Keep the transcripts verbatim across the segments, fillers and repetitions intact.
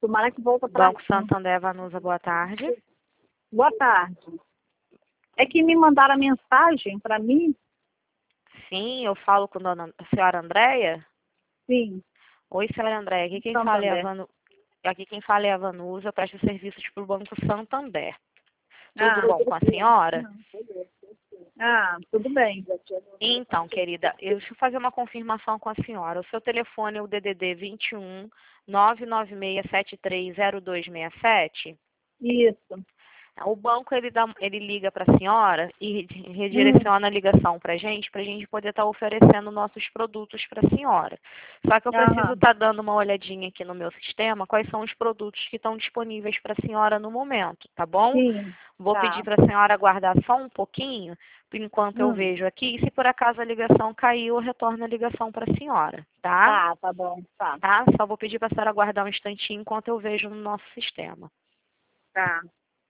Tomara que volta para Banco Santander, Vanusa, boa tarde. Boa tarde. É que me mandaram a mensagem para mim. Sim, eu falo com a, dona, a senhora Andréia. Sim. Oi, senhora Andréia. Aqui quem, fala é a Vanu... Aqui quem fala é a Vanusa, presta serviços para o Banco Santander. Tudo ah, bom com a senhora? Ah, tudo bem. Então, querida, eu deixa eu fazer uma confirmação com a senhora. O seu telefone é o D D D vinte e um, nove nove seis sete três zero dois seis sete? Isso. O banco, ele, dá, ele liga para a senhora e redireciona hum. a ligação para a gente, para a gente poder estar tá oferecendo nossos produtos para a senhora. Só que eu preciso estar tá dando uma olhadinha aqui no meu sistema, quais são os produtos que estão disponíveis para a senhora no momento, tá bom? Sim. Vou tá. pedir para a senhora aguardar só um pouquinho, enquanto hum. eu vejo aqui, e se por acaso a ligação cair, eu retorno a ligação para a senhora, tá? Tá, tá bom, tá. Tá? Só vou pedir para a senhora aguardar um instantinho enquanto eu vejo no nosso sistema. Tá.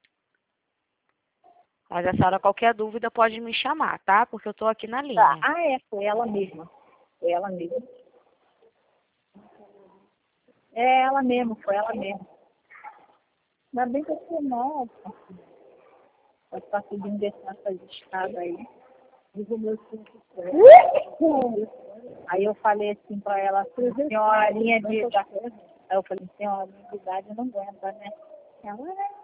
Mas a senhora, qualquer dúvida, pode me chamar, tá? Porque eu estou aqui na linha. Tá. Ah, é, foi ela mesma. Foi ela mesma. É ela mesma, foi ela mesma. Ainda bem que eu sou nova. Vai estar subindo dessa escada aí. Aí eu falei assim para ela, senhora, linha de idade. Aí eu falei, senhora, linha de idade não aguenta, né? Ela é.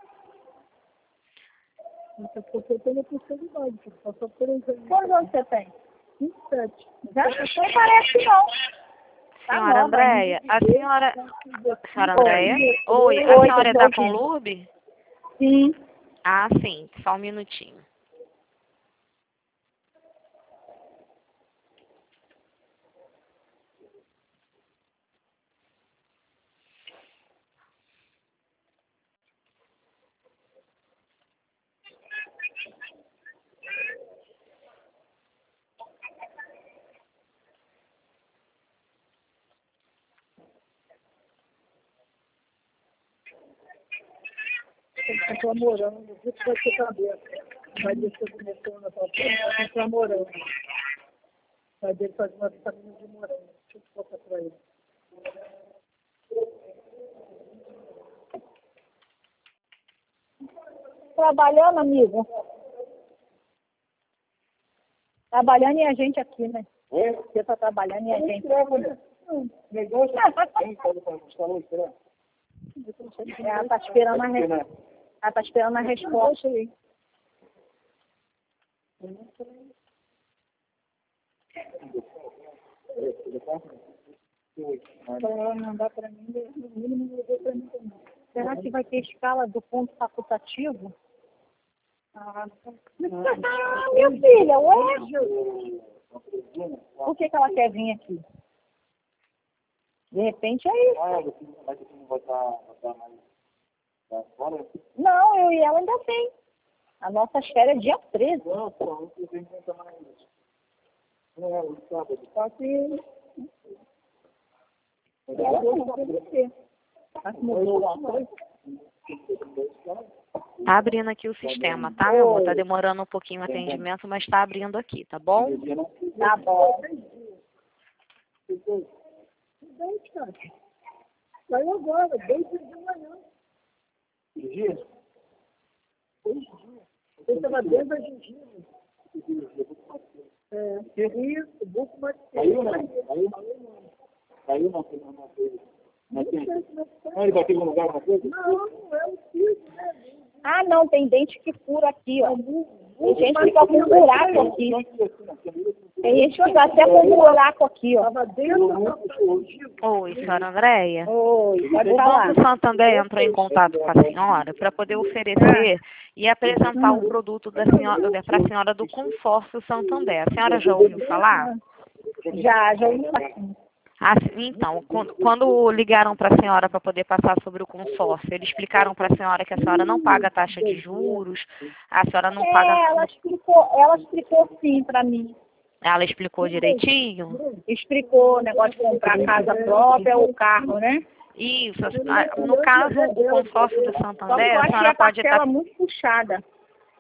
Eu tenho a possibilidade, só só por exemplo. Quantos anos você tem? vinte e sete. Já não parece não. Senhora Andréia, a senhora... Senhora Andréia? Oi, a senhora é da Conlurb? Sim. Ah, sim. Só um minutinho. Tem que comprar morango, isso vai ser cabeça. Vai descer começando na sua frente, vai comprar morango. Vai dele fazer uma vitamina de morango. Deixa eu te botar pra ele. Trabalhando, amigo? Trabalhando e a gente aqui, né? É? Você tá trabalhando e a gente. Negócio? Quem pode buscar luz, será? Ela tá esperando a resposta. Ela tá esperando a resposta aí. Ela mandar para mim, no mínimo não deu para mim também. Será que vai ter escala do ponto facultativo? Ah, minha filha, ué? Por que, que ela quer vir aqui? De repente é isso. Ah, você não vai estar mais fora? Não, eu e ela ainda tem. A nossa férias é dia treze. Não, pô, não tem que contar mais isso. Não é, o sábado. Só que... Ela não tem você. Tá abrindo aqui o sistema, tá, meu amor? Tá demorando um pouquinho o atendimento, mas tá abrindo aqui, tá bom? Tá bom. Saiu agora, dois dias de manhã. Que dia? Dois dias. Eu estava dentro da gengiva. É, que isso, buco bactéria. Saiu não? Saiu não? Saiu não, não, não teve. Não tem. Não, ele bateu em algum lugar, uma coisa? Não, não é o piso, né? Ah, não, tem dente que fura aqui, ó. Tem gente que fica com um buraco aqui. Tem gente que fica até com um buraco aqui, ó. Oi, senhora Andréia. Oi, pode o falar. Banco Santander entrou em contato com a senhora para poder oferecer e apresentar o produto da senhora, para a senhora do Consórcio Santander. A senhora já ouviu falar? Já, já ouvi falar. Ah, então, quando, quando ligaram para a senhora para poder passar sobre o consórcio, eles explicaram para a senhora que a senhora não paga taxa de juros, a senhora não é, paga... ela explicou, ela explicou sim para mim. Ela explicou direitinho? Explicou o negócio de comprar casa própria ou carro, né? Isso. No caso, o consórcio do Santander, Só a senhora a pode estar... muito puxada.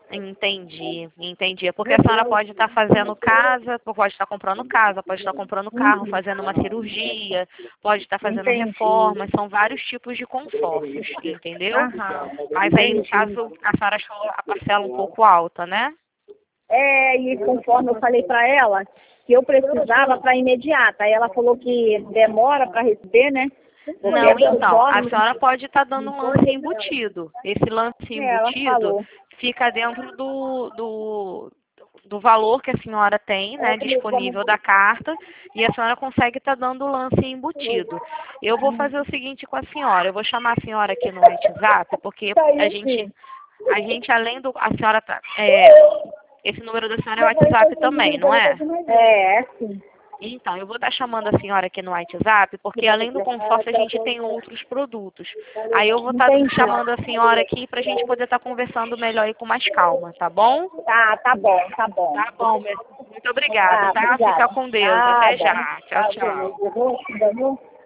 Entendi, entendi. É porque a senhora pode estar fazendo casa, pode estar comprando casa, pode estar comprando carro, fazendo uma cirurgia, pode estar fazendo Entendi. reforma, são vários tipos de consórcios, entendeu? Aham. Mas aí, no caso, a senhora achou a parcela um pouco alta, né? É, e conforme eu falei para ela, que eu precisava para imediata. Aí ela falou que demora para receber, né? Porque Não, é então, a conforme- senhora pode estar dando um lance embutido. Esse lance É, ela embutido falou. fica dentro do, do, do valor que a senhora tem, né, disponível da carta, e a senhora consegue estar dando o lance embutido. Eu vou fazer o seguinte com a senhora, eu vou chamar a senhora aqui no WhatsApp, porque a gente, a gente além do, a senhora tá, é, esse número da senhora é WhatsApp também, não é? É, sim. Então, eu vou estar chamando a senhora aqui no WhatsApp, porque além do consórcio a gente tem outros produtos. Aí eu vou estar Entendi. chamando a senhora aqui para a gente poder estar conversando melhor e com mais calma, tá bom? Tá, tá bom, tá bom. Tá bom, meu- muito obrigada, Tá, tá? obrigada. Fica com Deus. Até Nada. já. Tchau, tchau. Tá, beleza.